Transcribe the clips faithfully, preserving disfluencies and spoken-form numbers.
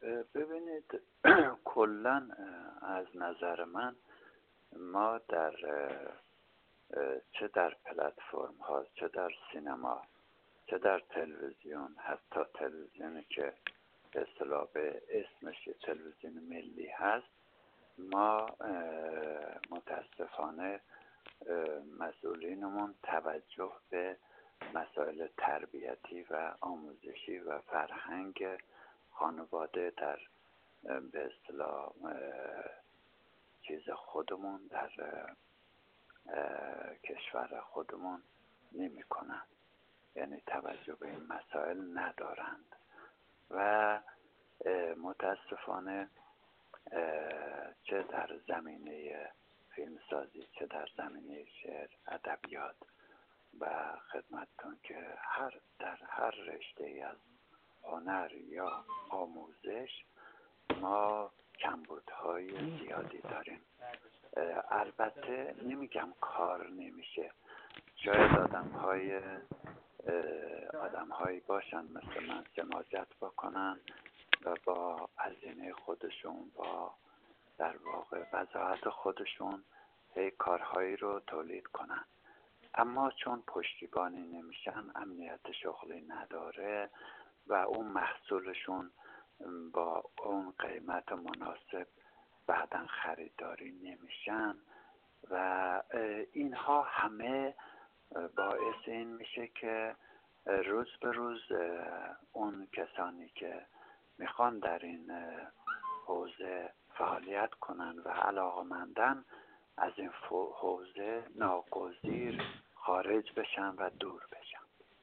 ببینید کلا از نظر من ما در چه در پلتفرم ها، چه در سینما، چه در تلویزیون، حتی تلویزیونی که به اصطلاح به اسمش تلویزیون ملی هست، ما متاسفانه مسئولینمون توجه به مسائل تربیتی و آموزشی و فرهنگ خانواده در به اصطلاح چیز خودمون در کشور خودمون نمی کنن، یعنی توجه به این مسائل ندارند و متاسفانه چه در زمینه فیلمسازی، چه در زمینه شعر، ادبیات و خدمتتون که هر در هر رشته از هنر یا آموزش ما کمبودهای زیادی داریم. البته نمیگم کار نمیشه، شاید آدم های آدم هایی باشن مثل من سماجت بکنن و با هزینه خودشون، با در واقع وضاحت خودشون هی کارهایی رو تولید کنن، اما چون پشتیبانی نمیشن، امنیت شغلی نداره و اون محصولشون با اون قیمت مناسب بعداً خریداری نمیشن و اینها همه باعث این میشه که روز به روز اون کسانی که میخوان در این حوزه فعالیت کنن و علاقمندن از این حوزه ناگزیر خارج بشن و دور بشن.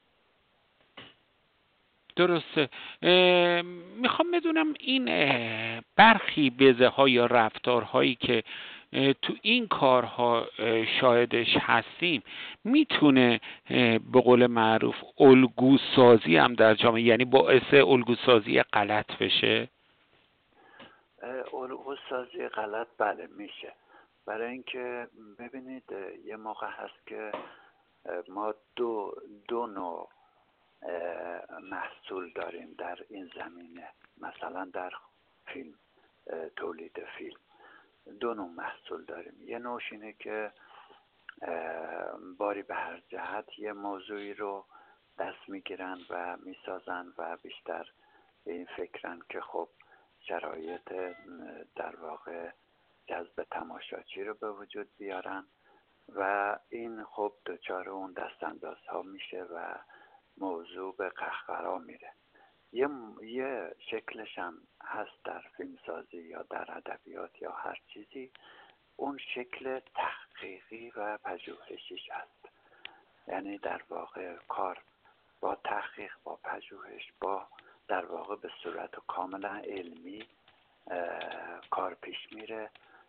درسته. میخوام بدونم این برخی بزه ها یا رفتارهایی که تو این کارها شاهدش هستیم میتونه به قول معروف الگوسازی هم در جامعه، یعنی باعث الگوسازی غلط بشه؟ الگوسازی غلط بله میشه، برای اینکه ببینید یه موقع هست که ما دو دو نوع محصول داریم در این زمینه. مثلا در فیلم، تولید فیلم دو نوع محصول داریم. یه نوعش اینه که باری به هر جهت یه موضوعی رو دست میگیرن و میسازن و بیشتر به این فکرن که خب شرایط در واقع جذب تماشاچی رو به وجود بیارن و این خب دچار اون دستانداز ها میشه و موضوع به قهقرا میره. یه یه شکلش هم هست در فیلمسازی یا در ادبیات یا هر چیزی، اون شکل تحقیقی و پژوهشیش هست. یعنی در واقع کار با تحقیق، با پژوهش، با در واقع به صورت کاملا علمی کار پیش میره.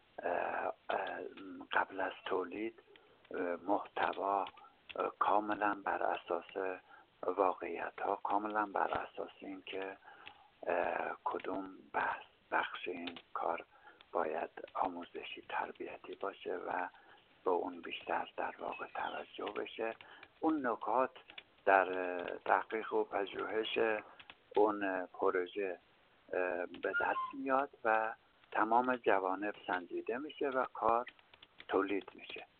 قبل از تولید محتوا کاملا بر اساس واقعیت ها، کاملا بر اساس این که کدوم بحث بخش این کار باید آموزشی تربیتی باشه و به اون بیشتر در واقع توجه بشه. اون نکات در تحقیق و پژوهش اون پروژه به دست میاد و تمام جوانب سنجیده میشه و کار تولید میشه.